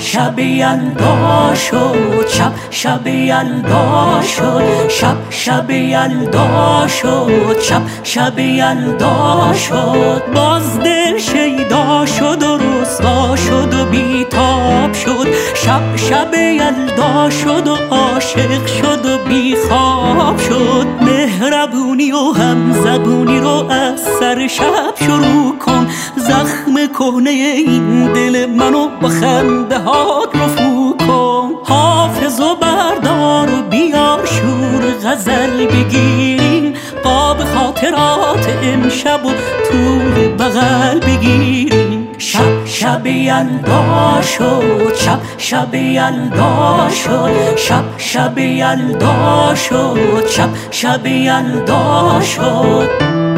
شب یلدا شد، شب یلدا شد، شب یلدا شد، شب یلدا شد. باز دل شیدا شد و رسوا شد و بیتاب شد. شب یلدا شد و عاشق شد و بیخواب شد. مهربونی و همزبونی رو از سر شب شروع کن. زخم کهنه این دل منو با خنده هات رفو کن. حافظ و بردار و بیار شور غزل بگیریم. قاب خاطرات امشب و طول بغل بگیریم. شب یلدا شد، شب یلدا شد، شب یلدا شد، شب یلدا شد.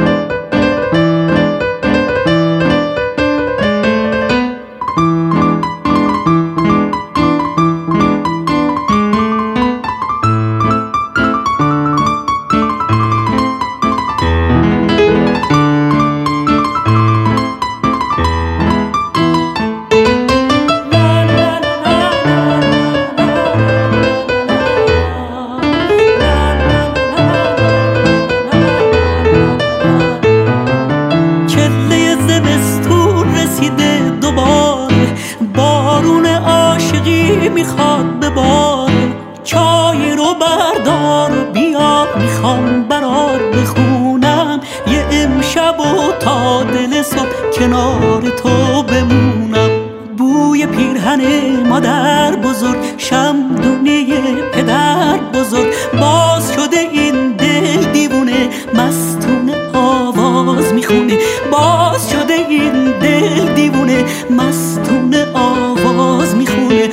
بارون عاشقی میخواد بباره. چای رو بردار و بیار، میخوام برات بخونم یه امشب و تا دل صبح کنار تو بمونم. بوی پیرهن مادر بزرگ، شمدونی پدر بزرگ. باز شده این دل دیوونه، مستونه آواز میخونه. باز شده این دل دیوونه، مستونه آواز میخونه.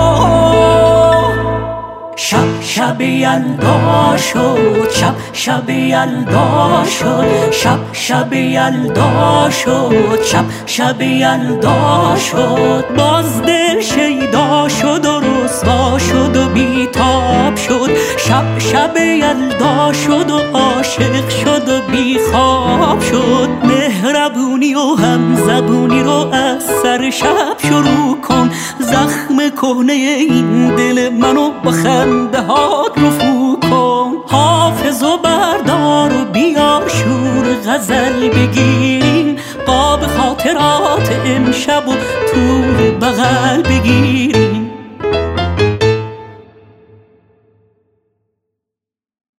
شب یلدا شد، شب یلدا شد، شب یلدا شد، شب یلدا شد. باز دل شیدا شد و رسوا شد و بیتاب شد. شب یلدا شد و عاشق شد و بیخواب شد. مهربونی و همزبونی رو از سر شب شروع کن. زخم کهنه این دل منو با خنده هات رفو کن. حافظ و بردار و بیار شور غزل بگیریم. قاب خاطرات امشب و طول بغل بگیریم.